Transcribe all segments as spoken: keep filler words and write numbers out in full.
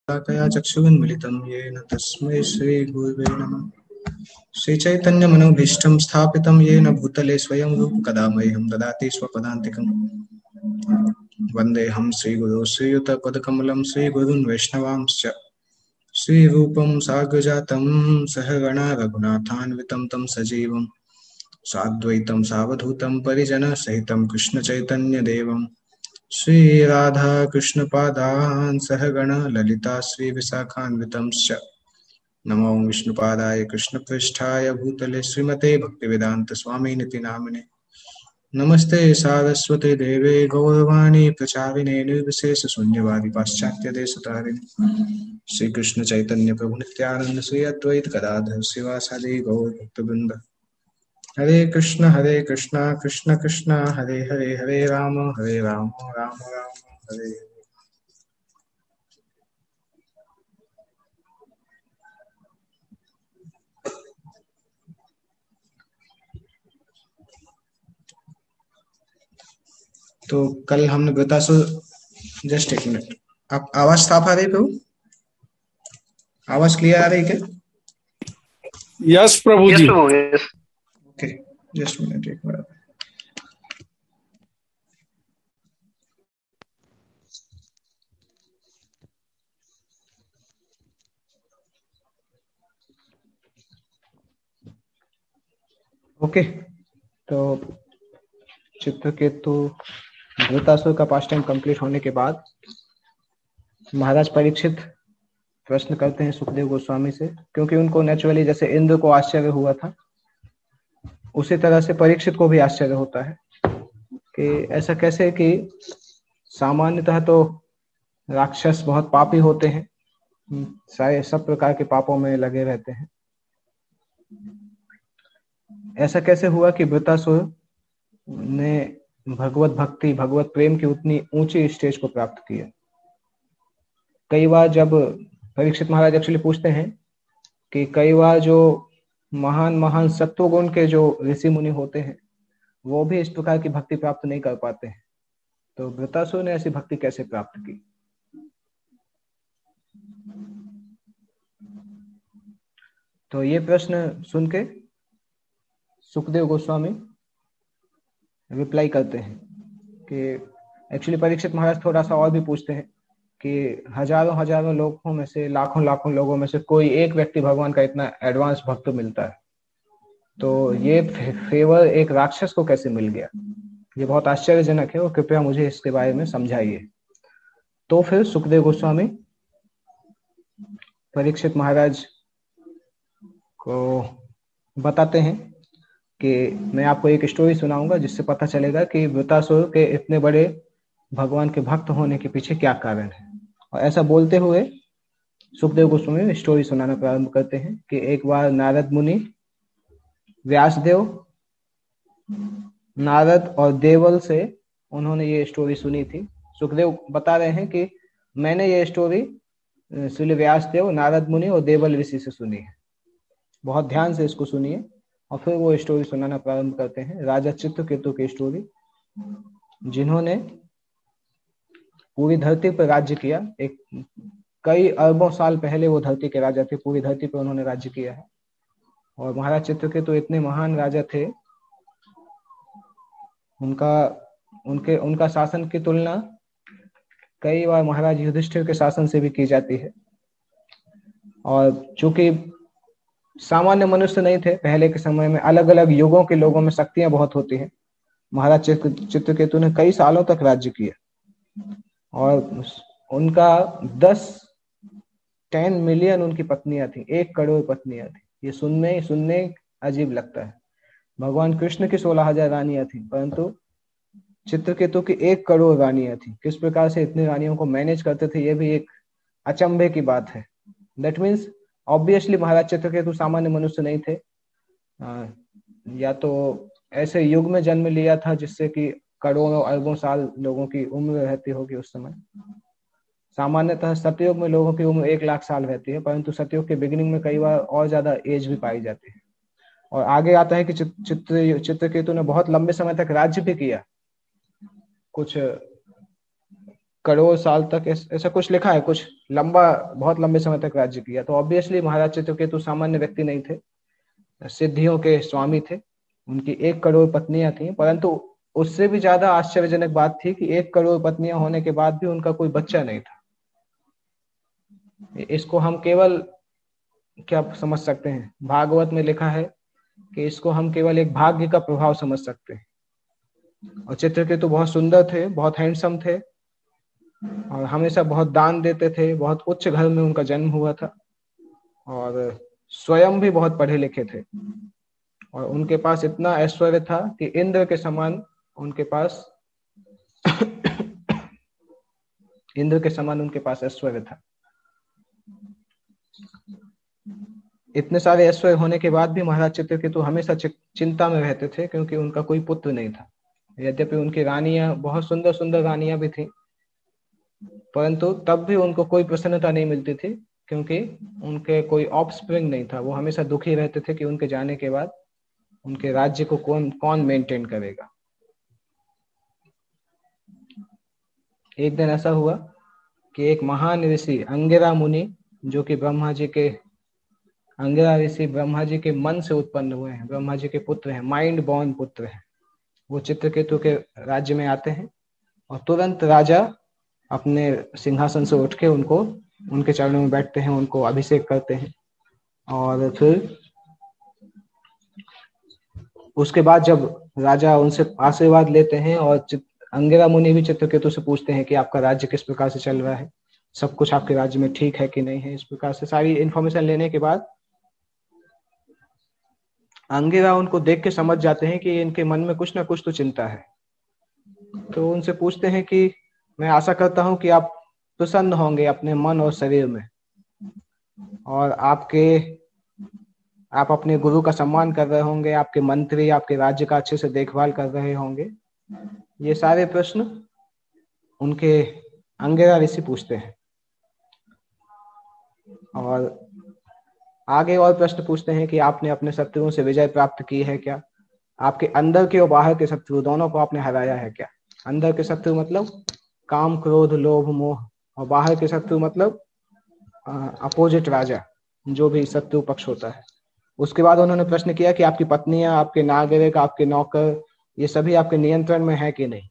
कया चक्षुरुन्मिलितं येन तस्मै श्रीगुरवे नमः। श्रीचैतन्यमनोभीष्टं स्थापितं येन भूतले स्वयं रूप कदा मह्यं ददाति स्वपदान्तिकं। वन्देऽहं श्रीगुरो श्रीयुतपदकमलं श्रीगुरून् वैष्णवांश्च। श्रीरूपं साग्रजातं सहगणा रघुनाथान्वितं तं सजीवं साद्वैतं सावधूतं परिजनसहितं कृष्णचैतन्यदेवं श्रीराधा कृष्णपादान् सहगण ललिता श्रीविशाखान्वितंश्च। नमो विष्णुपादाय कृष्णपृष्ठाय भूतले श्रीमते भक्तिवेदांत स्वामिनिति नामिने। नमस्ते सारस्वते देवे गौरवाणी प्रचारिणे निर्विशेष शून्यवादी पाश्चात्य देशतारिणे। श्री कृष्ण चैतन्य प्रभु नित्यानंद श्री अद्वैत गदाधर शिवासादि गौर भक्तवृंद। हरे कृष्ण हरे कृष्ण कृष्ण कृष्ण हरे हरे हरे राम हरे राम राम राम हरे हरे। तो कल हमने वृतासुर, जस्ट एक मिनट, आप आवाज साफ आ रही प्रभु? आवाज क्लियर आ रही क्या? Yes Prabhu ji. Okay, just minute, एक मिनट। ओके, तो चित्रकेतु वृतासुर का पास्ट टाइम कंप्लीट होने के बाद महाराज परीक्षित प्रश्न करते हैं सुखदेव गोस्वामी से, क्योंकि उनको नेचुरली जैसे इंद्र को आश्चर्य हुआ था उसी तरह से परीक्षित को भी आश्चर्य होता है कि ऐसा कैसे कि सामान्यतः तो राक्षस बहुत पापी होते हैं, सारे सब प्रकार के पापों में लगे रहते हैं। ऐसा कैसे हुआ कि वृतासुर ने भगवत भक्ति भगवत प्रेम की उतनी ऊंची स्टेज को प्राप्त किया? कई बार जब परीक्षित महाराज एक्चुअली पूछते हैं कि कई बार जो महान महान सत्वगुण के जो ऋषि मुनि होते हैं वो भी इस प्रकार की भक्ति प्राप्त नहीं कर पाते हैं, तो वृतासुर ने ऐसी भक्ति कैसे प्राप्त की? तो ये प्रश्न सुन के सुखदेव गोस्वामी रिप्लाई करते हैं कि एक्चुअली परीक्षित महाराज थोड़ा सा और भी पूछते हैं कि हजारों हजारों लोगों में से, लाखों लाखों लोगों में से कोई एक व्यक्ति भगवान का इतना एडवांस भक्त मिलता है, तो ये फेवर एक राक्षस को कैसे मिल गया? ये बहुत आश्चर्यजनक है और कृपया मुझे इसके बारे में समझाइए। तो फिर सुखदेव गोस्वामी परीक्षित महाराज को बताते हैं कि मैं आपको एक स्टोरी सुनाऊंगा जिससे पता चलेगा कि वृतासुर के इतने बड़े भगवान के भक्त होने के पीछे क्या कारण है। और ऐसा बोलते हुए सुखदेव गोस्वामी स्टोरी सुनाना प्रारंभ करते हैं कि एक बार नारद मुनि, व्यासदेव, नारद और देवल से उन्होंने ये स्टोरी सुनी थी। सुखदेव बता रहे हैं कि मैंने ये स्टोरी श्री व्यासदेव, नारद मुनि और देवल ऋषि से सुनी है। बहुत ध्यान से इसको सुनिए। और फिर वो स्टोरी सुनाना प्रारंभ करते हैं, राजा चित्रकेतु की स्टोरी, जिन्होंने पूरी धरती पर राज्य किया। एक कई अरबों साल पहले वो धरती के राजा थे, पूरी धरती पर उन्होंने राज्य किया है। और महाराज चित्रकेतु इतने महान राजा थे, उनका उनके उनका शासन की तुलना कई बार महाराज युधिष्ठिर के शासन से भी की जाती है। और चूंकि सामान्य मनुष्य नहीं थे पहले के समय में, अलग अलग युगों के लोगों में शक्तियां बहुत होती हैं। महाराज चित्रकेतु ने कई सालों तक राज्य किया और उनका दस टेन मिलियन उनकी पत्नियां थी, एक करोड़ पत्नियां थी। ये सुनने सुनने अजीब लगता है। भगवान कृष्ण की सोलह हजार रानियां थी, परंतु चित्रकेतु की एक करोड़ रानियां थी। किस प्रकार से इतनी रानियों को मैनेज करते थे, ये भी एक अचंभे की बात है। That means obviously Maharaj Chitraketu सामान्य मनुष्य नहीं थे, आ, या तो ऐसे युग में जन्म लिया था जिससे कि करोड़ों अरबों साल लोगों की उम्र रहती होगी उस समय। सामान्यतः सतयुग में लोगों की उम्र एक लाख साल रहती है, परंतु सतयुग के बिगिनिंग में कई बार और ज्यादा एज भी पाई जाती है। और आगे आता है कि चित्र चित्रकेतु ने बहुत लंबे समय तक राज्य भी किया, कुछ करोड़ साल तक ऐसा कुछ लिखा है, कुछ लंबा बहुत लंबे समय तक राज्य किया। तो ऑब्वियसली महाराज चित्रकेतु सामान्य व्यक्ति नहीं थे, सिद्धियों के स्वामी थे। उनकी एक करोड़ पत्नियां थीं, परंतु उससे भी ज्यादा आश्चर्यजनक बात थी कि एक करोड़ पत्नियां होने के बाद भी उनका कोई बच्चा नहीं था। इसको हम केवल क्या समझ सकते हैं, भागवत में लिखा है कि इसको हम केवल एक भाग्य का प्रभाव समझ सकते हैं। और चित्रकेतु बहुत सुंदर थे, बहुत हैंडसम थे, और हमेशा बहुत दान देते थे। बहुत उच्च घर में उनका जन्म हुआ था, और स्वयं भी बहुत पढ़े लिखे थे। और उनके पास इतना ऐश्वर्य था कि इंद्र के समान उनके पास इंद्र के समान उनके पास ऐश्वर्य था। इतने सारे ऐश्वर्य होने के बाद भी महाराज चित्रकेतु हमेशा चिंता में रहते थे, क्योंकि उनका कोई पुत्र नहीं था। यद्यपि उनकी रानियां बहुत सुंदर सुंदर रानियां भी थी, परंतु तब भी उनको कोई प्रसन्नता नहीं मिलती थी, क्योंकि उनके कोई ऑफस्प्रिंग नहीं था। वो हमेशा दुखी रहते थे कि उनके जाने के बाद उनके राज्य को कौन कौन मेंटेन करेगा। एक दिन ऐसा हुआ कि एक महान ऋषि अंगिरा मुनि, जो कि ब्रह्मा जी के अंगिरा ऋषि ब्रह्मा जी के मन से उत्पन्न हुए हैं, ब्रह्मा जी के पुत्र हैं, माइंड बॉर्न पुत्र हैं, वो चित्रकेतु के राज्य में आते हैं। और तुरंत राजा अपने सिंहासन से उठ के उनको उनके चरणों में बैठते हैं, उनको अभिषेक करते हैं। और फिर उसके बाद जब राजा उनसे आशीर्वाद लेते हैं, और अंगिरा मुनि भी चित्रकेतु से पूछते हैं कि आपका राज्य किस प्रकार से चल रहा है, सब कुछ आपके राज्य में ठीक है कि नहीं है। इस प्रकार से सारी इंफॉर्मेशन लेने के बाद अंगिरा उनको देख के समझ जाते हैं कि इनके मन में कुछ ना कुछ तो चिंता है। तो उनसे पूछते हैं कि मैं आशा करता हूं कि आप प्रसन्न होंगे अपने मन और शरीर में, और आपके आप अपने गुरु का सम्मान कर रहे होंगे, आपके मंत्री आपके राज्य का अच्छे से देखभाल कर रहे होंगे। ये सारे प्रश्न उनके अंगिरा ऋषि पूछते हैं। और आगे और प्रश्न पूछते हैं कि आपने अपने शत्रुओं से विजय प्राप्त की है क्या, आपके अंदर के और बाहर के शत्रु दोनों को आपने हराया है क्या। अंदर के शत्रु मतलब काम क्रोध लोभ मोह, और बाहर के शत्रु मतलब अपोजिट राजा, जो भी शत्रु पक्ष होता है। उसके बाद उन्होंने प्रश्न किया कि आपकी पत्नियां, आपके नागरिक, आपके नौकर, ये सभी आपके नियंत्रण में है कि नहीं।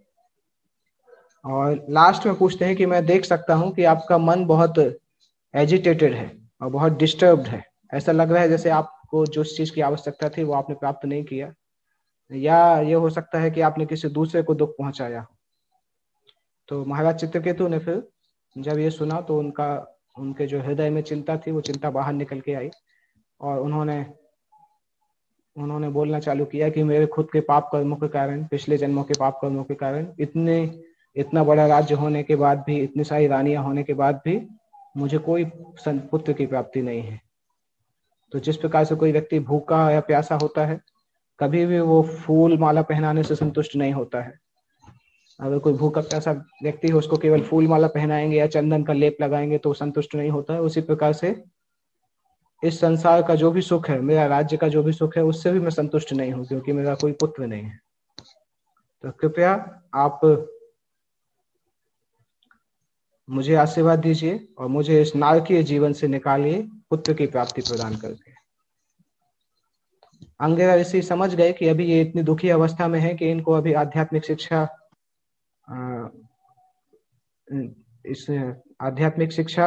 और लास्ट में पूछते हैं कि मैं देख सकता हूं कि आपका मन बहुत एजिटेटेड है और बहुत डिस्टर्ब्ड है। ऐसा लग रहा है जैसे आपको जो चीज की आवश्यकता थी वो आपने प्राप्त नहीं किया, या ये हो सकता है कि आपने किसी दूसरे को दुख पहुंचाया। तो महाराज चित्रकेतु ने फिर जब ये सुना तो उनका उनके जो हृदय में चिंता थी वो चिंता बाहर निकल के आई, और उन्होंने उन्होंने बोलना चालू किया कि मेरे खुद के पाप कर्मों के कारण, पिछले जन्मों के पाप कर्मों के कारण, इतने इतना बड़ा राज्य होने के बाद भी, इतनी सारी रानियां होने के बाद भी मुझे कोई पुत्र की प्राप्ति नहीं है। तो जिस प्रकार से कोई व्यक्ति भूखा या प्यासा होता है, कभी भी वो फूल माला पहनाने से संतुष्ट नहीं होता है। अगर कोई भूखा प्यासा व्यक्ति हो, उसको केवल फूल माला पहनाएंगे या चंदन का लेप लगाएंगे तो संतुष्ट नहीं होता है। उसी प्रकार से इस संसार का जो भी सुख है, मेरा राज्य का जो भी सुख है, उससे भी मैं संतुष्ट नहीं हूं, क्योंकि मेरा कोई पुत्र नहीं है। तो कृपया आप मुझे आशीर्वाद दीजिए और मुझे इस नारकीय जीवन से निकालिए, पुत्र की प्राप्ति प्रदान करके। अंगिरा ऋषि समझ गए कि अभी ये इतनी दुखी अवस्था में है कि इनको अभी आध्यात्मिक शिक्षा इस आध्यात्मिक शिक्षा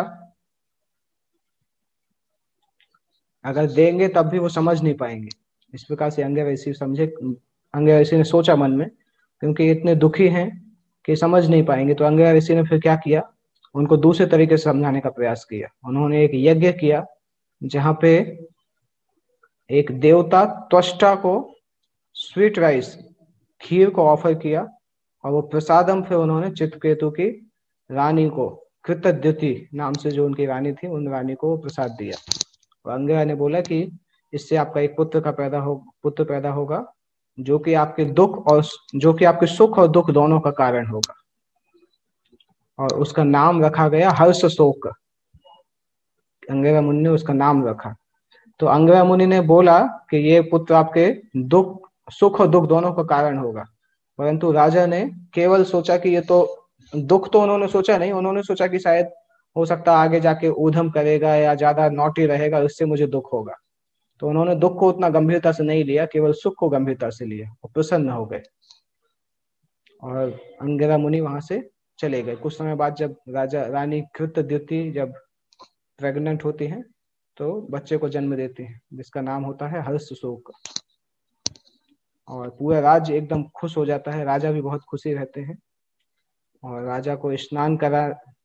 अगर देंगे तब भी वो समझ नहीं पाएंगे। इस प्रकार से अंगिरा ऋषि समझे, अंगिरा ऋषि ने सोचा मन में, क्योंकि इतने दुखी हैं कि समझ नहीं पाएंगे। तो अंगिरा ऋषि ने फिर क्या किया, उनको दूसरे तरीके से समझाने का प्रयास किया। उन्होंने एक यज्ञ किया जहां पे एक देवता त्वष्टा को स्वीट राइस, खीर को ऑफर किया, और वो प्रसादम फिर उन्होंने चित्रकेतु की रानी को, कृतद्युति नाम से जो उनकी रानी थी, उन रानी को प्रसाद दिया। और अंगिरा ने बोला कि इससे आपका एक पुत्र का पैदा हो पुत्र पैदा होगा, जो कि आपके दुख और जो कि आपके सुख और दुख दोनों का कारण होगा। और उसका नाम रखा गया हर्ष शोक। अंगिरा मुनि ने उसका नाम रखा। तो अंगिरा मुनि ने बोला कि ये पुत्र आपके दुख सुख और दुख दोनों का कारण होगा, परंतु राजा ने केवल सोचा कि ये तो दुख तो उन्होंने सोचा नहीं, उन्होंने सोचा कि शायद हो सकता है आगे जाके ऊधम करेगा या ज्यादा नॉटी रहेगा, उससे मुझे दुख होगा। तो उन्होंने दुख को उतना गंभीरता से नहीं लिया, केवल सुख को गंभीरता से लिया और प्रसन्न हो गए। और अंगिरा मुनि वहां से चले गए। कुछ समय बाद जब राजा रानी कृतद्युति जब प्रेग्नेंट होती हैं तो बच्चे को जन्म देती हैं, जिसका नाम होता है हर्षशोक। और पूरा राज्य एकदम खुश हो जाता है, राजा भी बहुत खुशी रहते हैं। और राजा को स्नान करा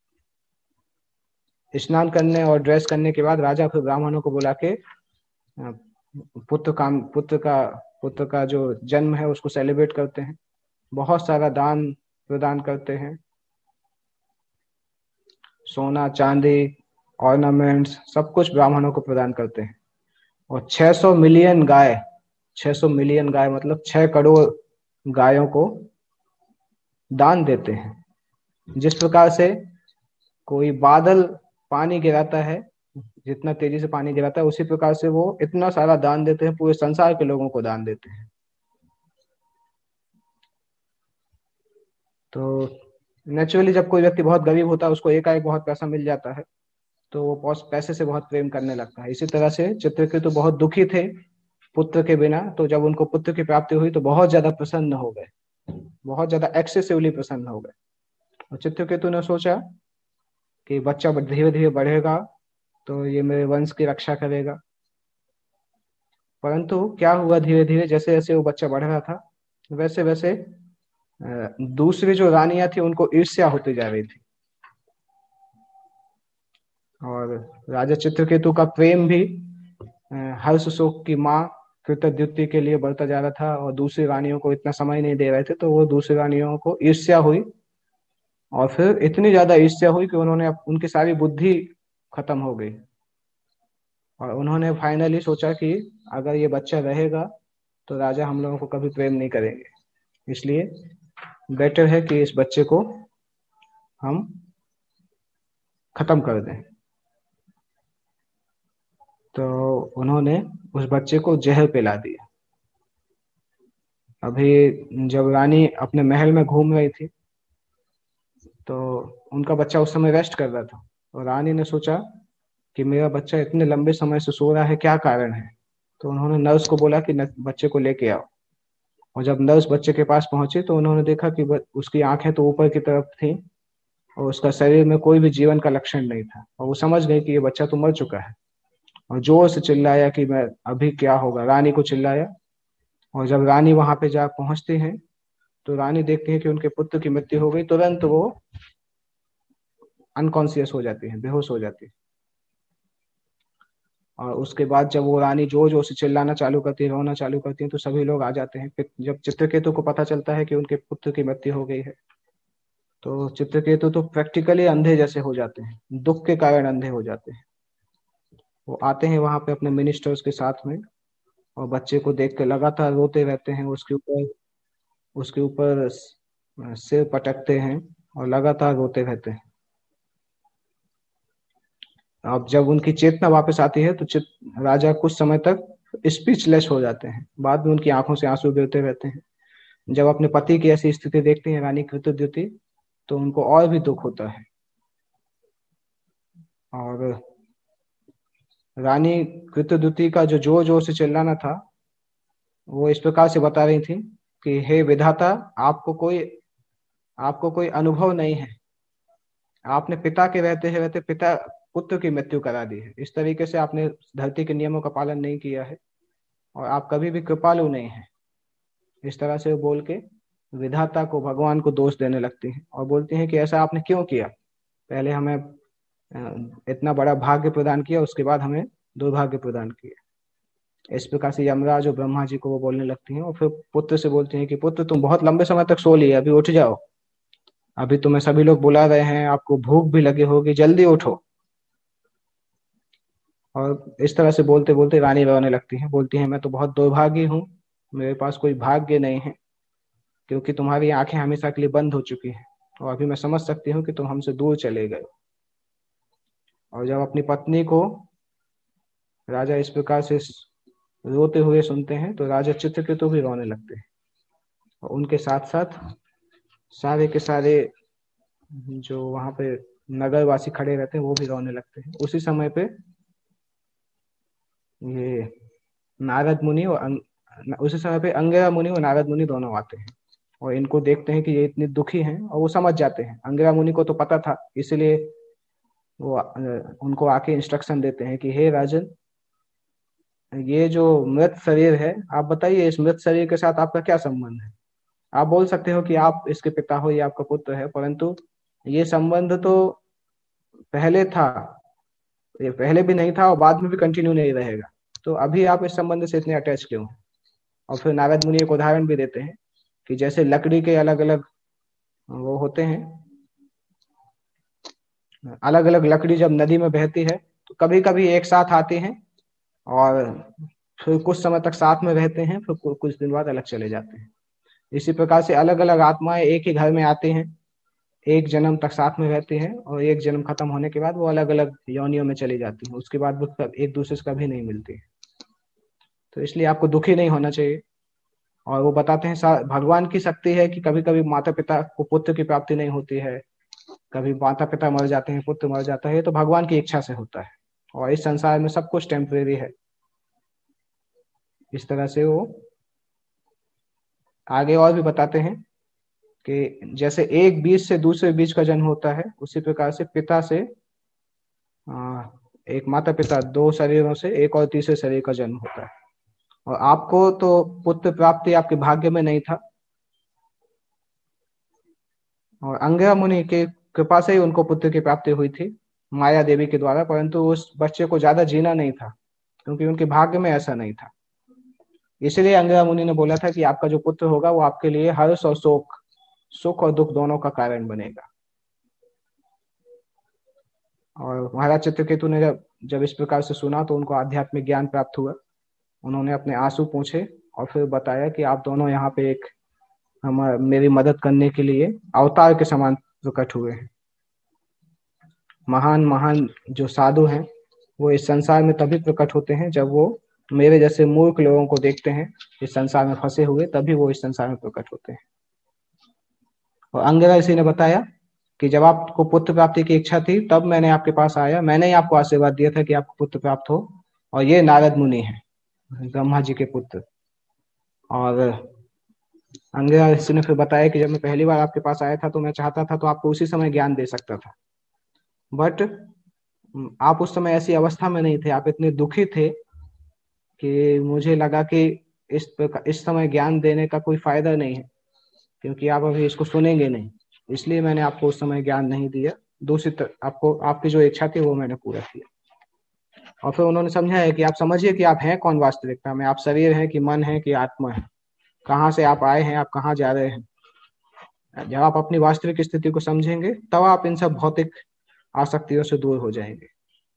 स्नान करने और ड्रेस करने के बाद राजा फिर ब्राह्मणों को बुला के अ, पुत्र का पुत्र का पुत्र का जो जन्म है उसको सेलिब्रेट करते हैं। बहुत सारा दान प्रदान करते हैं, सोना चांदी ऑर्नामेंट्स सब कुछ ब्राह्मणों को प्रदान करते हैं। और छह सौ मिलियन गाय छह सौ मिलियन गाय मतलब छह करोड़ गायों को दान देते हैं। जिस प्रकार से कोई बादल पानी गिराता है, जितना तेजी से पानी गिराता है, उसी प्रकार से वो इतना सारा दान देते हैं, पूरे संसार के लोगों को दान देते हैं। तो नेचुरली जब कोई व्यक्ति बहुत गरीब होता है, उसको एकाएक बहुत पैसा मिल जाता है, तो वो पैसे से बहुत प्रेम करने लगता है। इसी तरह से चित्रकेतु बहुत दुखी थे पुत्र के बिना, तो जब उनको पुत्र की प्राप्ति हुई तो बहुत ज्यादा प्रसन्न हो गए, बहुत ज्यादा एक्सेसिवली प्रसन्न हो गए। और चित्रकेतु ने सोचा कि बच्चा धीरे धीरे बढ़ेगा तो ये मेरे वंश की रक्षा करेगा। परंतु क्या हुआ, धीरे धीरे जैसे जैसे वो बच्चा बढ़ रहा था, वैसे वैसे दूसरी जो रानियां थी उनको ईर्ष्या होती जा रही थी। और राजा चित्रकेतु का प्रेम भी हर्षशोक की माँ कृतद्युति के लिए बढ़ता जा रहा था, और दूसरी रानियों को इतना समय नहीं दे रहे थे, तो वो दूसरी रानियों को ईर्ष्या हुई। और फिर इतनी ज्यादा ईर्ष्या हुई कि उन्होंने उनकी सारी बुद्धि खत्म हो गई। और उन्होंने फाइनली सोचा कि अगर ये बच्चा रहेगा तो राजा हम लोगों को कभी प्रेम नहीं करेंगे, इसलिए बेटर है कि इस बच्चे को हम खत्म कर दें। तो उन्होंने उस बच्चे को जहर पिला दिया। अभी जब रानी अपने महल में घूम रही थी तो उनका बच्चा उस समय रेस्ट कर रहा था, और रानी ने सोचा कि मेरा बच्चा इतने लंबे समय से सो रहा है, क्या कारण है। तो उन्होंने नर्स को बोला कि बच्चे को लेके आओ। और जब नर्स बच्चे के पास पहुंची तो उन्होंने देखा कि उसकी आंखें तो ऊपर की तरफ थी और उसका शरीर में कोई भी जीवन का लक्षण नहीं था। और वो समझ गई कि ये बच्चा तो मर चुका है, और जोर से चिल्लाया कि मैं अभी क्या होगा, रानी को चिल्लाया। और जब रानी वहां पे जा पहुंचती है तो रानी देखती है कि उनके पुत्र की मृत्यु हो गई। तुरंत वो अनकॉन्शियस हो जाती है, बेहोश हो जाती है। और उसके बाद जब वो रानी जोर जोर से चिल्लाना चालू करती है, रोना चालू करती है, तो सभी लोग आ जाते हैं। फिर जब चित्रकेतु को पता चलता है कि उनके पुत्र की मृत्यु हो गई है, तो चित्रकेतु तो प्रैक्टिकली अंधे जैसे हो जाते हैं, दुख के कारण अंधे हो जाते हैं। वो आते हैं वहां पे अपने मिनिस्टर्स के साथ में, और बच्चे को देख के लगातार रोते रहते हैं, उसके ऊपर उसके ऊपर सिर पटकते हैं और लगातार रोते रहते हैं। अब जब उनकी चेतना वापस आती है तो चित राजा कुछ समय तक स्पीचलेस हो जाते हैं, बाद में उनकी आंखों से आंसू गिरते रहते हैं। जब अपने पति की ऐसी स्थिति देखती हैं रानी कृतद्युति, तो उनको और भी दुख होता है। और रानी कृतद्युति का जो जोर जोर से चिल्लाना था, वो इस प्रकार से बता रही थी कि हे विधाता, आपको कोई आपको कोई अनुभव नहीं है, आपने पिता के रहते ही रहते पिता पुत्र की मृत्यु करा दी है। इस तरीके से आपने धरती के नियमों का पालन नहीं किया है, और आप कभी भी कृपालु नहीं है। इस तरह से वो बोल के विधाता को, भगवान को दोष देने लगती हैं, और बोलती हैं कि ऐसा आपने क्यों किया, पहले हमें इतना बड़ा भाग्य प्रदान किया, उसके बाद हमें दुर्भाग्य प्रदान किया। इस प्रकार से यमराज और ब्रह्मा जी को वो बोलने लगती हैं। और फिर पुत्र से बोलती हैं कि पुत्र, तुम बहुत लंबे समय तक सो लिए, अभी उठ जाओ, अभी तुम्हें सभी लोग बुला रहे हैं, आपको भूख भी लगी होगी, जल्दी उठो। और इस तरह से बोलते बोलते रानी रोने लगती हैं, बोलती हैं मैं तो बहुत दुर्भागी हूँ, मेरे पास कोई भाग्य नहीं है, क्योंकि तुम्हारी आंखें हमेशा के लिए बंद हो चुकी हैं, और अभी मैं समझ सकती हूँ कि तुम हमसे दूर चले गए। और जब अपनी पत्नी को राजा इस प्रकार से रोते हुए सुनते हैं तो राजा चित्रकेतु भी रोने लगते हैं, और उनके साथ साथ सारे के सारे जो वहां पे नगरवासी खड़े रहते हैं वो भी रोने लगते हैं। उसी समय पे ये नारद मुनि और अंग, उसी समय पे अंगिरा मुनि और नारद मुनि दोनों आते हैं और इनको देखते हैं कि ये इतने दुखी हैं और वो समझ जाते हैं। अंगिरा मुनि को तो पता था, इसलिए वो अ, उनको आके इंस्ट्रक्शन देते हैं कि हे राजन, ये जो मृत शरीर है, आप बताइए इस मृत शरीर के साथ आपका क्या संबंध है। आप बोल सकते हो कि आप इसके पिता हो या आपका पुत्र है, परंतु ये संबंध तो पहले था, ये पहले भी नहीं था और बाद में भी कंटिन्यू नहीं रहेगा। तो अभी आप इस संबंध से इतने अटैच क्यों हैं? और फिर नारद मुनि एक उदाहरण भी देते हैं कि जैसे लकड़ी के अलग अलग वो होते हैं, अलग अलग लकड़ी जब नदी में बहती है तो कभी कभी एक साथ आती हैं और फिर कुछ समय तक साथ में रहते हैं, फिर कु- कुछ दिन बाद अलग चले जाते हैं। इसी प्रकार से अलग अलग आत्माएं एक ही घर में आती हैं, एक जन्म तक साथ में रहती हैं और एक जन्म खत्म होने के बाद वो अलग अलग योनियों में चली जाती हैं। उसके बाद वो कब- एक दूसरे से कभी नहीं मिलती। तो इसलिए आपको दुखी नहीं होना चाहिए। और वो बताते हैं सा- भगवान की शक्ति है कि कभी कभी माता पिता को पुत्र की प्राप्ति नहीं होती है, कभी माता पिता मर जाते हैं, पुत्र मर जाता है, ये तो भगवान की इच्छा से होता है। और इस संसार में सब कुछ टेम्परेरी है। इस तरह से वो आगे और भी बताते हैं कि जैसे एक बीज से दूसरे बीज का जन्म होता है, उसी प्रकार से पिता से आ, एक माता पिता, दो शरीरों से एक और तीसरे शरीर का जन्म होता है। और आपको तो पुत्र प्राप्ति आपके भाग्य में नहीं था, और अंगिरा मुनि के कृपा से ही उनको पुत्र की प्राप्ति हुई थी माया देवी के द्वारा, परंतु उस बच्चे को ज्यादा जीना नहीं था क्योंकि उनके भाग्य में ऐसा नहीं था। इसलिए अंगिरा मुनि ने बोला था कि आपका जो पुत्र होगा वो आपके लिए हर्ष और शोक, सुख और दुख दोनों का कारण बनेगा। और महाराज चित्रकेतु ने जब जब इस प्रकार से सुना तो उनको आध्यात्मिक ज्ञान प्राप्त हुआ। उन्होंने अपने आंसू पूछे और फिर बताया कि आप दोनों यहाँ पे एक हम मेरी मदद करने के लिए अवतार के समान प्रकट हुए हैं। महान महान जो साधु हैं वो इस संसार में तभी प्रकट होते हैं जब वो मेरे जैसे मूर्ख लोगों को देखते हैं इस संसार में फंसे हुए, तभी वो इस संसार में प्रकट होते हैं। और अंगिरा ऋषि ने बताया कि जब आपको पुत्र प्राप्ति की इच्छा थी तब मैंने आपके पास आया, मैंने ही आपको आशीर्वाद दिया था कि आपको पुत्र प्राप्त हो। और ये नारद मुनि हैं, ब्रह्मा जी के पुत्र। और अंगिरा ऋषि ने फिर बताया कि जब मैं पहली बार आपके पास आया था तो मैं चाहता था तो आपको उसी समय ज्ञान दे सकता था, बट आप उस समय ऐसी अवस्था में नहीं थे, आप इतने दुखी थे कि मुझे लगा कि इस प्रकार इस समय ज्ञान देने का कोई फायदा नहीं है क्योंकि आप अभी इसको सुनेंगे नहीं। इसलिए मैंने आपको उस समय ज्ञान नहीं दिया। दूसरी तरफ आपको आपकी जो इच्छा थी वो मैंने पूरा किया। और फिर उन्होंने समझाया कि आप समझिए कि आप हैं कौन वास्तविकता में, आप शरीर हैं कि मन है कि आत्मा है, कहाँ से आप आए हैं, आप कहाँ जा रहे हैं। जब आप अपनी वास्तविक स्थिति को समझेंगे तब आप इन सब भौतिक आसक्तियों से दूर हो जाएंगे।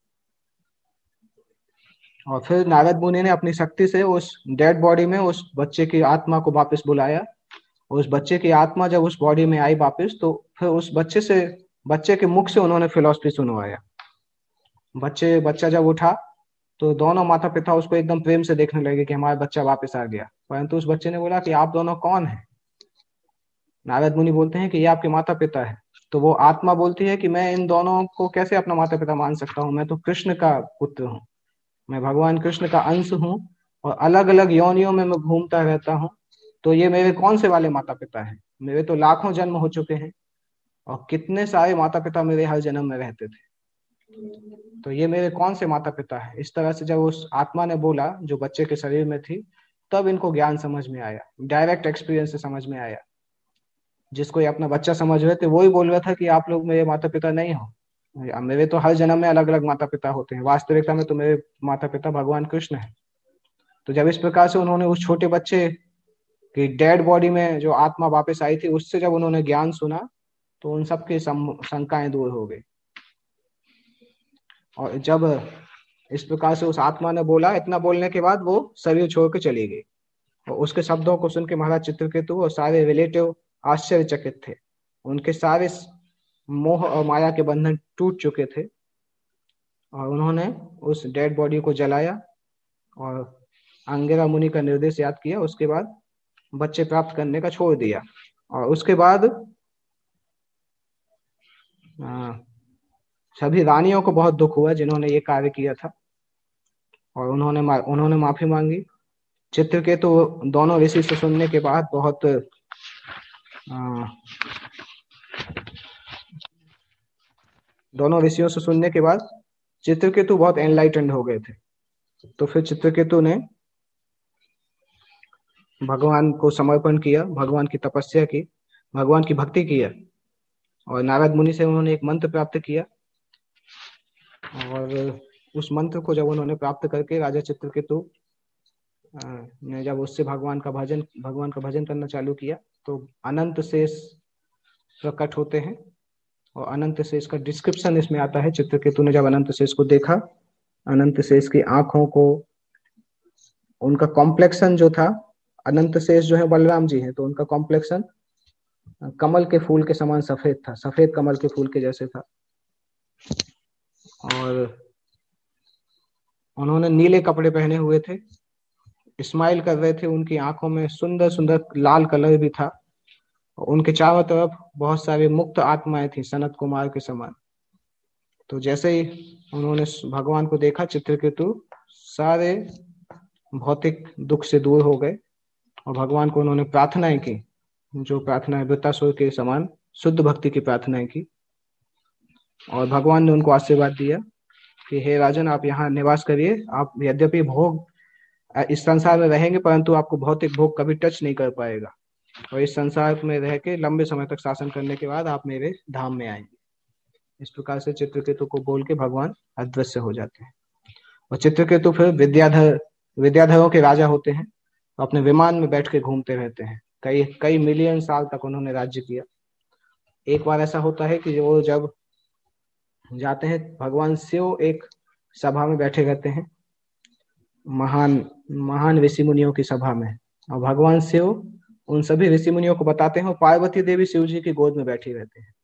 और फिर नारद मुनि ने अपनी शक्ति से उस डेड बॉडी में उस बच्चे की आत्मा को वापस बुलाया। उस बच्चे की आत्मा जब उस बॉडी में आई वापस, तो फिर उस बच्चे से बच्चे के मुख से उन्होंने फिलॉसफी सुनवाया। बच्चे बच्चा जब उठा तो दोनों माता पिता उसको एकदम प्रेम से देखने लगे कि हमारा बच्चा वापस आ गया। परंतु उस बच्चे ने बोला कि आप दोनों कौन हैं? नारद मुनि बोलते हैं कि ये आपके माता पिता है। तो वो आत्मा बोलती है कि मैं इन दोनों को कैसे अपना माता पिता मान सकता हूँ, मैं तो कृष्ण का पुत्र हूँ, मैं भगवान कृष्ण का अंश हूँ और अलग अलग योनियों में मैं घूमता रहता हूँ। तो ये मेरे कौन से वाले माता पिता हैं? मेरे तो लाखों जन्म हो चुके हैं और कितने सारे माता पिता मेरे हर जन्म में रहते थे। तो ये मेरे कौन से माता पिता है? इस तरह से जब उस आत्मा ने बोला जो बच्चे के शरीर में थी, तब इनको ज्ञान समझ में आया, डायरेक्ट एक्सपीरियंस से समझ में आया। जिसको ये अपना बच्चा समझ रहे थे वो ही बोल रहा था कि आप लोग मेरे माता पिता नहीं हो, मेरे तो हर जन्म में अलग अलग माता पिता होते हैं, वास्तविकता में तो मेरे माता पिता भगवान कृष्ण है। तो जब इस प्रकार से उन्होंने उस छोटे बच्चे की डेड बॉडी में जो आत्मा वापस आई थी उससे जब उन्होंने ज्ञान सुना तो उन सबकी शंकाएं दूर हो गई। और जब इस प्रकार से उस आत्मा ने बोला, इतना बोलने के बाद वो शरीर छोड़ के चली गई। और उसके शब्दों को सुन के महाराज चित्रकेतु और सारे रिलेटिव आश्चर्यचकित थे। उनके सारे मोह और माया के बंधन टूट चुके थे और उन्होंने उस डेड बॉडी को जलाया और अंगिरा मुनि का निर्देश याद किया। उसके बाद बच्चे प्राप्त करने का छोड़ दिया। और उसके बाद आ, सभी रानियों को बहुत दुख हुआ जिन्होंने ये कार्य किया था, और उन्होंने मा, उन्होंने माफी मांगी। चित्रकेतु दोनों ऋषि से सुनने के बाद बहुत आ, दोनों ऋषियों से सुनने के बाद चित्रकेतु बहुत एनलाइटेंड हो गए थे। तो फिर चित्रकेतु ने भगवान को समर्पण किया, भगवान की तपस्या की, भगवान की भक्ति किया, और नारद मुनि से उन्होंने एक मंत्र प्राप्त किया। और उस मंत्र को जब उन्होंने प्राप्त करके राजा चित्रकेतु ने जब उससे भगवान का भजन भगवान का भजन करना चालू किया, तो अनंत शेष प्रकट होते हैं। और अनंत शेष का डिस्क्रिप्शन इसमें आता है। चित्रकेतु ने जब अनंत शेष को देखा, अनंत शेष की आंखों को, उनका कॉम्प्लेक्शन जो था, अनंत शेष जो है बलराम जी हैं, तो उनका कॉम्प्लेक्शन कमल के फूल के समान सफेद था, सफेद कमल के फूल के जैसे था। और उन्होंने नीले कपड़े पहने हुए थे, स्माइल कर रहे थे, उनकी आंखों में सुंदर सुंदर लाल कलर भी था। उनके चारों तरफ बहुत सारी मुक्त आत्माएं थी, सनत कुमार के समान। तो जैसे ही उन्होंने भगवान को देखा, चित्रकेतु सारे भौतिक दुख से दूर हो गए, और भगवान को उन्होंने प्रार्थनाएं की, जो प्रार्थनाएं वृत्तासुर के समान शुद्ध भक्ति की प्रार्थनाएं की। और भगवान ने उनको आशीर्वाद दिया कि हे राजन, आप यहाँ निवास करिए। आप यद्यपि भोग इस संसार में रहेंगे, परंतु आपको भौतिक भोग कभी टच नहीं कर पाएगा, और इस संसार में रह के लंबे समय तक शासन करने के बाद आप मेरे धाम में आएंगे। इस प्रकार से चित्रकेतु को बोल के भगवान अदृश्य हो जाते हैं। और चित्रकेतु फिर विद्याधर विद्याधरों के राजा होते हैं, तो अपने विमान में बैठ के घूमते रहते हैं। कई कई मिलियन साल तक उन्होंने राज्य किया। एक बार ऐसा होता है कि वो जब जाते हैं, भगवान शिव एक सभा में बैठे रहते हैं, महान महान ऋषि मुनियों की सभा में, और भगवान शिव उन सभी ऋषि मुनियों को बताते हैं, और पार्वती देवी शिव जी की गोद में बैठी रहते हैं।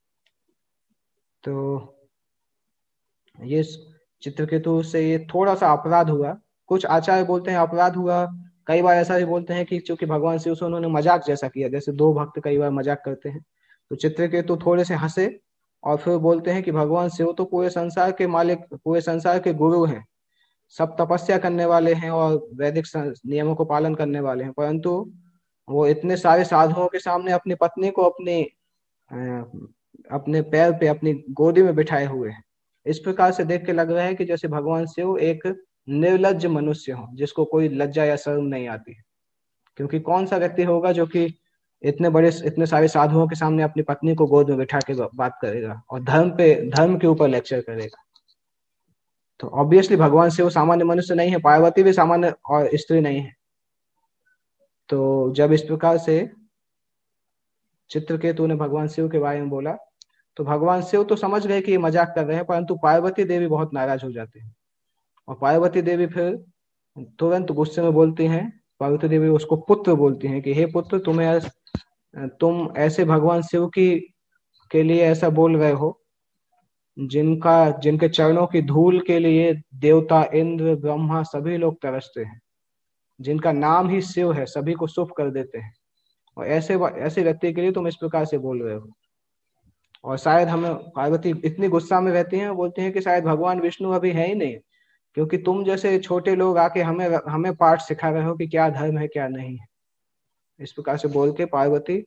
तो ये चित्रकेतु से ये थोड़ा सा अपराध हुआ। कुछ आचार्य बोलते हैं अपराध हुआ, कई बार ऐसा भी बोलते हैं कि चूंकि भगवान शिव से उन्होंने मजाक जैसा किया, जैसे दो भक्त कई बार मजाक करते हैं। तो चित्रकेतु थोड़े से हंसे, और फिर बोलते हैं कि भगवान शिव तो पूरे संसार के मालिक, पूरे संसार के गुरु हैं, सब तपस्या करने वाले हैं और वैदिक नियमों को पालन करने वाले हैं, परंतु वो इतने सारे साधुओं के सामने अपनी पत्नी को अपने अपने पैर पे, अपनी गोदी में बिठाए हुए हैं। इस प्रकार से देख के लग रहा है कि जैसे भगवान शिव एक निर्लज्ज मनुष्य हो, जिसको कोई लज्जा या शर्म नहीं आती है। क्योंकि कौन सा व्यक्ति होगा जो कि इतने बड़े इतने सारे साधुओं के सामने अपनी पत्नी को गोद में बिठा के बात करेगा और धर्म पे धर्म के ऊपर लेक्चर करेगा। तो ऑब्वियसली भगवान शिव सामान्य मनुष्य नहीं है, पार्वती भी सामान्य और स्त्री नहीं है। तो जब इस प्रकार से चित्रकेतु ने भगवान शिव के बारे में बोला, तो भगवान शिव तो समझ गए कि ये मजाक कर रहे हैं, परंतु पार्वती देवी बहुत नाराज हो जाती है। और पार्वती देवी फिर तुरंत गुस्से में बोलती हैं, पार्वती देवी उसको पुत्र बोलती हैं कि हे पुत्र, तुम्हें तुम ऐसे भगवान शिव की के लिए ऐसा बोल रहे हो जिनका जिनके चरणों की धूल के लिए देवता, इंद्र, ब्रह्मा सभी लोग तरसते हैं, जिनका नाम ही शिव है, सभी को शुभ कर देते हैं, और ऐसे ऐसे व्यक्ति के लिए तुम इस प्रकार से बोल रहे हो। और शायद हमें पार्वती इतनी गुस्सा में रहती हैं, बोलती हैं कि शायद भगवान विष्णु अभी है ही नहीं, क्योंकि तुम जैसे छोटे लोग आके हमें हमें पाठ सिखा रहे हो कि क्या धर्म है क्या नहीं है। इस प्रकार से बोल के पार्वती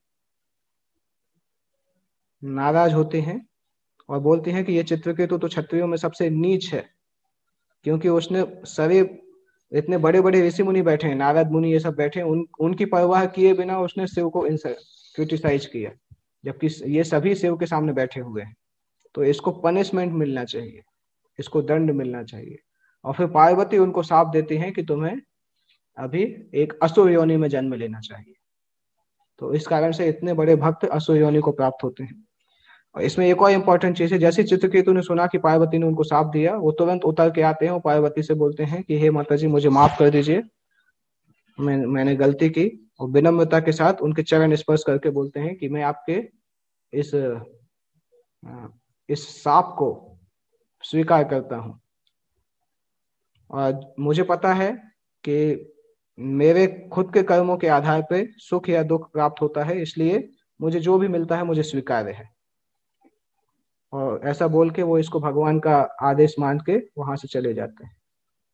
नाराज होती हैं और बोलती हैं कि ये चित्रकेतु तो क्षत्रियों में सबसे नीच है, क्योंकि उसने सारे इतने बड़े बड़े ऋषि मुनि बैठे हैं, नारद मुनि ये सब बैठे हैं, उन उनकी परवाह किए बिना उसने शिव को क्रिटिसाइज किया, जबकि ये सभी शिव के सामने बैठे हुए हैं। तो इसको पनिशमेंट मिलना चाहिए, इसको दंड मिलना चाहिए। और फिर पार्वती उनको साप देती हैं कि तुम्हें अभी एक असुर योनि में जन्म लेना चाहिए। तो इस कारण से इतने बड़े भक्त असुर योनि को प्राप्त होते हैं। और इसमें एक और इम्पोर्टेंट चीज है, जैसे चित्रकेतु ने सुना कि पार्वती ने उनको साप दिया, वो तुरंत उतर के आते हैं और पार्वती से बोलते हैं कि हे माता जी, मुझे माफ कर दीजिए, मैं मैंने गलती की। और विनम्रता के साथ उनके चरण स्पर्श करके बोलते हैं कि मैं आपके इस इस साप को स्वीकार करता हूं, और मुझे पता है कि मेरे खुद के कर्मों के आधार पे सुख या दुख प्राप्त होता है, इसलिए मुझे जो भी मिलता है मुझे स्वीकार्य है। और ऐसा बोल के वो इसको भगवान का आदेश मान के वहां से चले जाते हैं।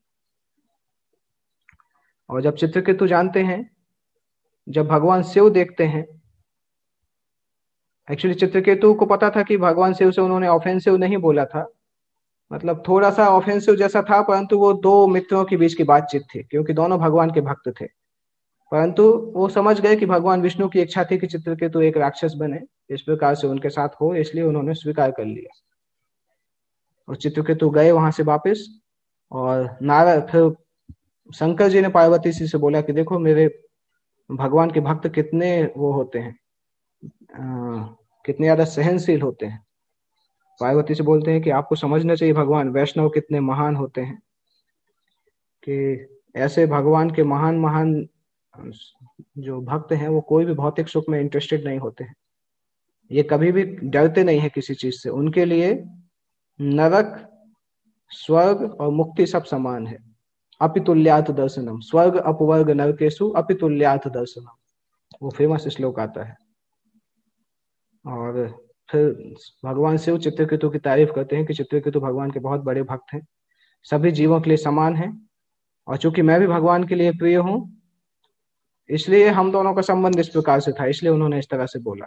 और जब चित्रकेतु जानते हैं, जब भगवान शिव देखते हैं, एक्चुअली चित्रकेतु को पता था कि भगवान शिव से उन्होंने ऑफेंसिव नहीं बोला था, मतलब थोड़ा सा ऑफेंसिव जैसा था, परंतु वो दो मित्रों के बीच की बातचीत थी क्योंकि दोनों भगवान के भक्त थे। परंतु वो समझ गए कि भगवान विष्णु की इच्छा थी कि चित्रकेतु एक राक्षस बने, इस प्रकार से उनके साथ हो, इसलिए उन्होंने स्वीकार कर लिया। और चित्रकेतु गए वहां से वापस, और नारद फिर शंकर जी ने पार्वती जी से बोला कि देखो मेरे भगवान के भक्त कितने वो होते हैं, आ, कितने ज्यादा सहनशील होते हैं। पार्वती से बोलते हैं कि आपको समझना चाहिए भगवान वैष्णव कितने महान होते हैं, कि ऐसे भगवान के महान महान जो भक्त हैं वो कोई भी भौतिक सुख में इंटरेस्टेड नहीं होते हैं, ये कभी भी डरते नहीं है किसी चीज से, उनके लिए नरक स्वर्ग और मुक्ति सब समान है। अपितुल्यात दर्शनम, स्वर्ग अपवर्ग नरकेशु अपितुल्यात दर्शनम, वो फेमस श्लोक आता है। और फिर भगवान शिव चित्रकेतु की तारीफ करते हैं कि चित्रकेतु भगवान के बहुत बड़े भक्त हैं, सभी जीवों के लिए समान हैं, और चूंकि मैं भी भगवान के लिए प्रिय हूं, इसलिए हम दोनों का संबंध इस प्रकार से था, इसलिए उन्होंने इस तरह से बोला।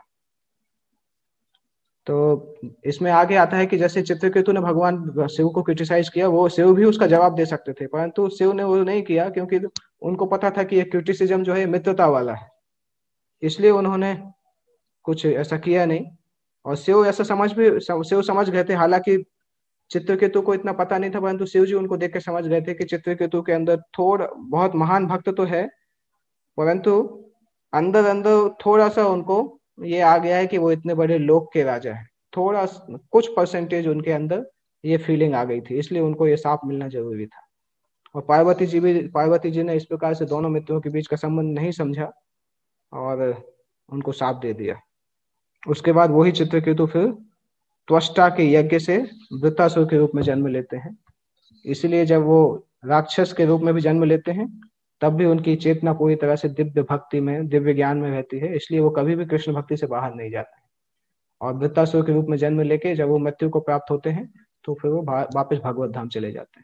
तो इसमें आगे आता है कि जैसे चित्रकेतु ने भगवान शिव को क्रिटिसाइज किया, वो शिव भी उसका जवाब दे सकते थे, परंतु शिव ने वो नहीं किया क्योंकि उनको पता था कि ये क्रिटिसिज्म जो है मित्रता वाला है, इसलिए उन्होंने कुछ ऐसा किया नहीं। और शिव ऐसा समझ भी शिव समझ गए थे, हालांकि चित्रकेतु को इतना पता नहीं था, परंतु शिव जी उनको देख के समझ गए थे कि चित्रकेतु के अंदर थोड़ा बहुत महान भक्त तो है, परंतु अंदर अंदर थोड़ा सा उनको ये आ गया है कि वो इतने बड़े लोक के राजा है, थोड़ा कुछ परसेंटेज उनके अंदर ये फीलिंग आ गई थी, इसलिए उनको ये साप मिलना जरूरी था। और पार्वती जी भी पार्वती जी ने इस प्रकार से दोनों मित्रों के बीच का संबंध नहीं समझा और उनको साप दे दिया। उसके बाद वही चित्रकेतु फिर त्वष्टा के यज्ञ से वृत्तासुर के रूप में जन्म लेते हैं, इसलिए जब वो राक्षस के रूप में भी जन्म लेते हैं तब भी उनकी चेतना पूरी तरह से दिव्य भक्ति में, दिव्य ज्ञान में रहती है, इसलिए वो कभी भी कृष्ण भक्ति से बाहर नहीं जाते। और वृत्तासुर के रूप में जन्म लेके जब वो मृत्यु को प्राप्त होते हैं तो फिर वो वापस भागवत धाम चले जाते हैं।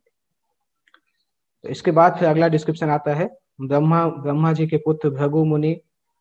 तो इसके बाद फिर अगला डिस्क्रिप्शन आता है, ब्रह्मा ब्रह्मा जी के पुत्र भृगु मुनि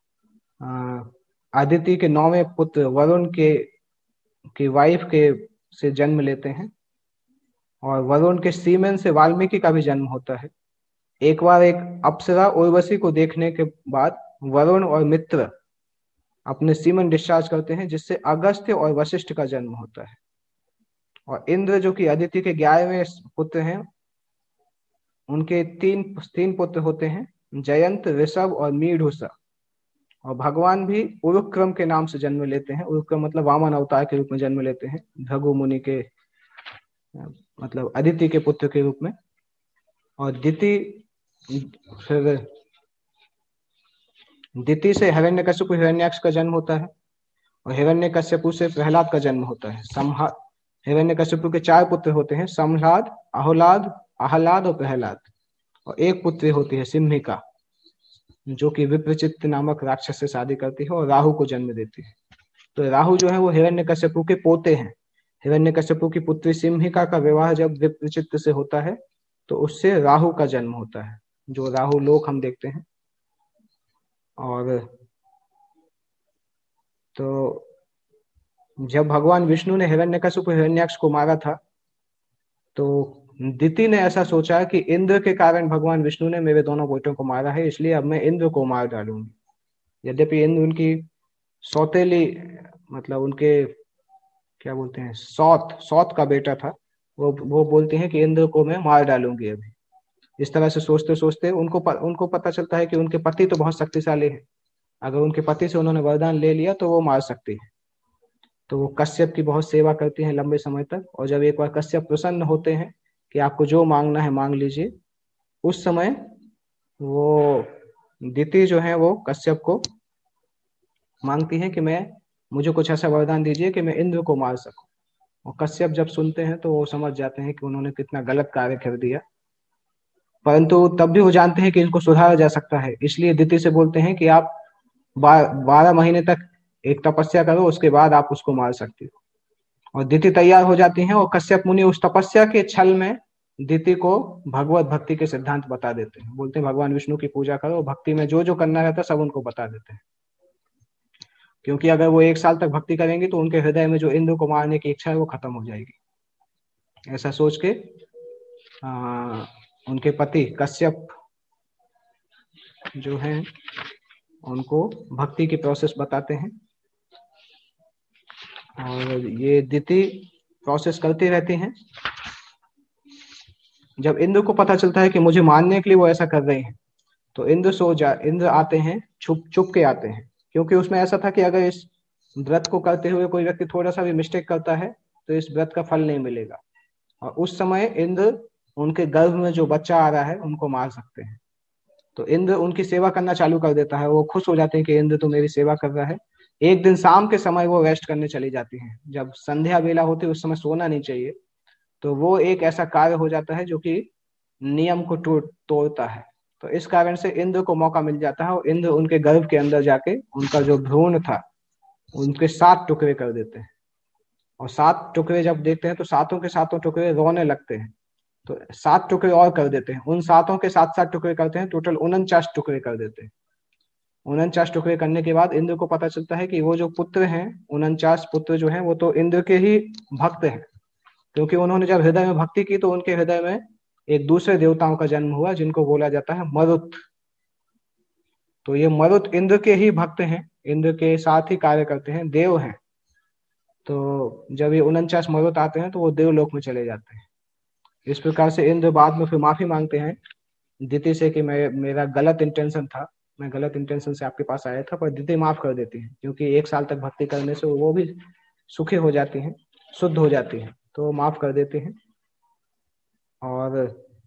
आदित्य के नौवें पुत्र वरुण के की वाइफ के से जन्म लेते हैं, और वरुण के सीमेन से वाल्मीकि का भी जन्म होता है। एक बार एक अप्सरा उर्वशी को देखने के बाद वरुण और मित्र अपने सीमन डिस्चार्ज करते हैं, जिससे अगस्त्य और वशिष्ठ का जन्म होता है। और इंद्र जो कि आदित्य के ग्यारहवें पुत्र हैं, उनके तीन तीन पुत्र होते हैं, जयंत, ऋषभ और मीढुषा। और भगवान भी उरुक्रम के नाम से जन्म लेते हैं, उरुक्रम मतलब वामन अवतार के रूप में जन्म लेते हैं, भृगु मुनि के मतलब आदित्य के पुत्र के रूप में। और दिति फिर दिति से हिरण्यकशिपु हिरण्याक्ष का जन्म होता है, और हिरण्यकशिपु से प्रहलाद का जन्म होता है। संहा हिरण्यकशिपु के चार पुत्र होते हैं, संह्लाद, आह्लाद, आह्लाद और प्रहलाद। और एक पुत्री होती है सिम्हिका, जो कि विप्रचित्त नामक राक्षस से शादी करती है और राहु को जन्म देती है। तो राहु जो है वो हिरण्यकशिपु के पोते हैं। हिरण्यकशिपु की पुत्री सिम्हिका का विवाह जब विप्रचित्त से होता है तो उससे राहु का जन्म होता है, जो राहु लोक हम देखते हैं। और तो जब भगवान विष्णु ने हिरण्यकशिपु हिरण्याक्ष को मारा था, तो दिति ने ऐसा सोचा कि इंद्र के कारण भगवान विष्णु ने मेरे दोनों बेटों को मारा है, इसलिए अब मैं इंद्र को मार डालूंगी। यद्यपि इंद्र उनकी सौतेली मतलब उनके क्या बोलते हैं सौत सौत का बेटा था, वो वो बोलते हैं कि इंद्र को मैं मार डालूंगी अभी। इस तरह से सोचते सोचते उनको प, उनको पता चलता है कि उनके पति तो बहुत शक्तिशाली है, अगर उनके पति से उन्होंने वरदान ले लिया तो वो मार सकती है। तो वो कश्यप की बहुत सेवा करती हैं लंबे समय तक, और जब एक बार कश्यप प्रसन्न होते हैं कि आपको जो मांगना है मांग लीजिए, उस समय वो दिति जो है वो कश्यप को मांगती है कि मैं मुझे कुछ ऐसा वरदान दीजिए कि मैं इंद्र को मार सकूं। और कश्यप जब सुनते हैं तो वो समझ जाते हैं कि उन्होंने कितना गलत कार्य कर दिया, परंतु तब भी वो जानते हैं कि इनको सुधारा जा सकता है, इसलिए दिति से बोलते हैं कि आप बारह महीने तक एक तपस्या करो, उसके बाद आप उसको मार सकते हो। और दिति तैयार हो जाती हैं और कश्यप मुनि उस तपस्या के छल में दिति को भगवत भक्ति के सिद्धांत बता देते हैं। बोलते हैं भगवान विष्णु की पूजा करो, भक्ति में जो जो करना रहता है सब उनको बता देते हैं। क्योंकि अगर वो एक साल तक भक्ति करेंगे तो उनके हृदय में जो इंद्र को मारने की इच्छा है वो खत्म हो जाएगी। ऐसा सोच के आ, उनके पति कश्यप जो हैं उनको भक्ति की प्रोसेस बताते हैं और ये दिति प्रोसेस करती रहती हैं। जब इंद्र को पता चलता है कि मुझे मारने के लिए वो ऐसा कर रहे हैं तो इंद्र सो जा इंद्र आते हैं, छुप छुप के आते हैं। क्योंकि उसमें ऐसा था कि अगर इस व्रत को करते हुए कोई व्यक्ति थोड़ा सा भी मिस्टेक करता है तो इस व्रत का फल नहीं मिलेगा। और उस समय इंद्र उनके गर्भ में जो बच्चा आ रहा है उनको मार सकते हैं। तो इंद्र उनकी सेवा करना चालू कर देता है। वो खुश हो जाते हैं कि इंद्र तो मेरी सेवा कर रहा है। एक दिन शाम के समय वो रेस्ट करने चली जाती हैं। जब संध्या बेला होती है उस समय सोना नहीं चाहिए, तो वो एक ऐसा कार्य हो जाता है जो कि नियम को तोड़ता है। तो इस कारण से इंद्र को मौका मिल जाता है और इंद्र उनके गर्भ के अंदर जाके उनका जो भ्रूण था उनके सात टुकड़े कर देते हैं। और सात टुकड़े जब देखते हैं तो सातों के सातों टुकड़े रोने लगते हैं। तो सात टुकड़े और कर देते हैं, उन सातों के सात सात टुकड़े करते हैं, टोटल उनचास टुकड़े कर देते हैं। उनचास टुकड़े करने के बाद इंद्र को पता चलता है कि वो जो पुत्र हैं, उनचास पुत्र जो हैं वो तो इंद्र के ही भक्त हैं। क्योंकि उन्होंने जब हृदय में भक्ति की तो उनके हृदय में एक दूसरे देवताओं का जन्म हुआ जिनको बोला जाता है मरुत। तो ये मरुत इंद्र के ही भक्त हैं, इंद्र के साथ ही कार्य करते हैं, देव हैं। तो जब ये उनचास मरुत आते हैं तो वो देवलोक में चले जाते हैं। इस प्रकार से इंद्र बाद में फिर माफी मांगते हैं दिति से कि मैं मेरा गलत इंटेंशन था, मैं गलत इंटेंशन से आपके पास आया था। पर दिति माफ कर देती है क्योंकि एक साल तक भक्ति करने से वो भी सुखी हो जाती हैं, शुद्ध हो जाती हैं, तो वो माफ कर देते हैं। और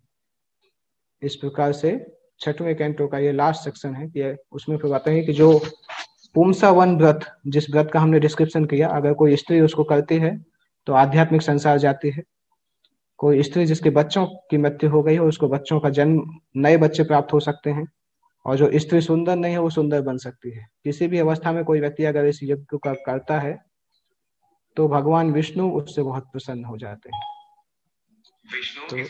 इस प्रकार से छठवें कैंटो का ये लास्ट सेक्शन है कि उसमें फिर बताते हैं कि जो पुंसा वन व्रत, जिस व्रत का हमने डिस्क्रिप्शन किया, अगर कोई स्त्री उसको करती है तो आध्यात्मिक संसार जाती है। कोई स्त्री जिसके बच्चों की मृत्यु हो गई हो उसको बच्चों का जन्म, नए बच्चे प्राप्त हो सकते हैं। और जो स्त्री सुंदर नहीं है वो सुंदर बन सकती है। किसी भी अवस्था में कोई व्यक्ति अगर इस यज्ञ को करता है तो भगवान विष्णु उससे बहुत प्रसन्न हो जाते हैं। तो,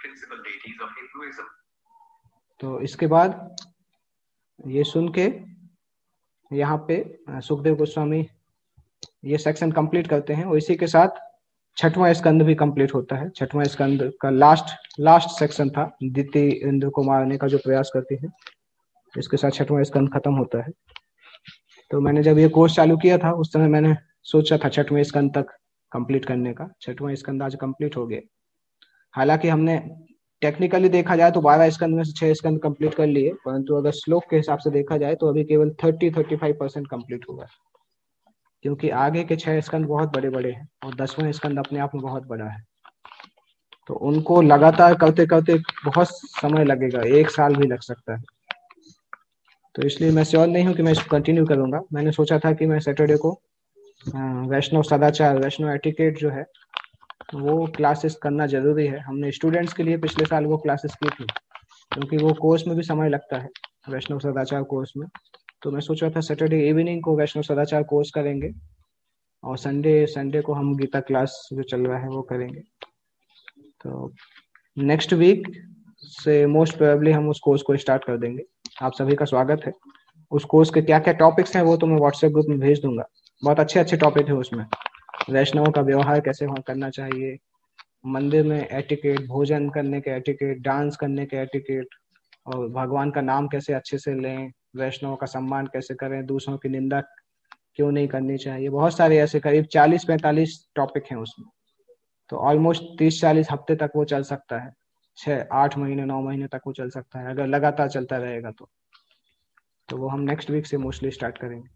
तो इसके बाद ये सुन के यहाँ पे सुखदेव गोस्वामी ये सेक्शन कंप्लीट करते हैं और इसी के साथ छठवां स्कंद भी कंप्लीट होता है। छठवां स्कंद का लास्ट लास्ट सेक्शन था, दिति इंद्र को मारने का जो प्रयास करती है, इसके साथ छठवां स्कंद खत्म होता है। तो मैंने जब ये कोर्स चालू किया था उस समय मैंने सोचा था छठवें स्कंद तक कंप्लीट करने का। छठवां स्कंद आज कंप्लीट हो गया। हालांकि हमने टेक्निकली देखा जाए तो बारह स्कंद में से छह स्कंद कंप्लीट कर लिए, परंतु अगर श्लोक के हिसाब से देखा जाए तो अभी केवल thirty thirty five percent complete हुआ, क्योंकि आगे के छह स्कंद बहुत बड़े बड़े हैं और दसवां स्कंद अपने आप में बहुत बड़ा है। तो उनको लगातार करते करते बहुत समय लगेगा, एक साल भी लग सकता है। तो इसलिए मैं श्योर नहीं हूँ कि मैं इसको कंटिन्यू करूंगा। मैंने सोचा था कि मैं सैटरडे को वैष्णव सदाचार, वैष्णव एटिकेट जो है वो क्लासेस करना जरूरी है। हमने स्टूडेंट्स के लिए पिछले साल वो क्लासेस की थी, क्योंकि वो कोर्स में भी समय लगता है, वैष्णव सदाचार कोर्स में। तो मैं सोच रहा था सैटरडे इवनिंग को वैष्णव सदाचार कोर्स करेंगे और संडे संडे को हम गीता क्लास जो चल रहा है वो करेंगे। तो नेक्स्ट वीक से मोस्ट प्रोबेबली हम उस कोर्स को स्टार्ट कर देंगे। आप सभी का स्वागत है। उस कोर्स के क्या क्या टॉपिक्स हैं वो तो मैं व्हाट्सएप ग्रुप में भेज दूंगा। बहुत अच्छे अच्छे टॉपिक है उसमें। वैष्णवों का व्यवहार कैसे वहाँ करना चाहिए, मंदिर में एटिकेट, भोजन करने के एटिकेट, डांस करने के एटिकेट, और भगवान का नाम कैसे अच्छे से लें, वैष्णवों का सम्मान कैसे करें, दूसरों की निंदा क्यों नहीं करनी चाहिए। बहुत सारे ऐसे करीब चालीस पैंतालीस टॉपिक हैं उसमें। तो ऑलमोस्ट तीस चालीस हफ्ते तक वो चल सकता है, छः आठ महीने नौ महीने तक वो चल सकता है अगर लगातार चलता रहेगा तो। तो वो हम नेक्स्ट वीक से मोस्टली स्टार्ट करेंगे।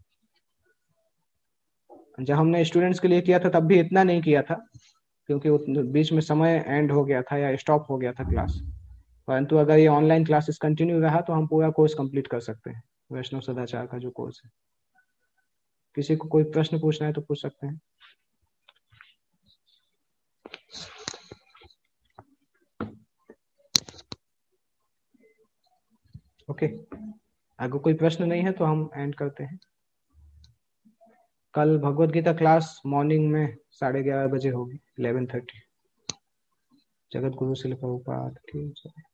जब हमने स्टूडेंट्स के लिए किया था तब भी इतना नहीं किया था, क्योंकि बीच में समय एंड हो गया था या स्टॉप हो गया था क्लास। परंतु अगर ये ऑनलाइन क्लासेस कंटिन्यू रहा तो हम पूरा कोर्स कंप्लीट कर सकते हैं, वैष्णव सदाचार का जो कोर्स है। किसी को कोई प्रश्न पूछना है तो पूछ सकते हैं। ओके, अगर कोई प्रश्न नहीं है तो हम एंड करते हैं। कल भगवत गीता क्लास मॉर्निंग में साढ़े ग्यारह बजे होगी, इलेवन थर्टी। जगत गुरु शिल प्रभुपाद की जय।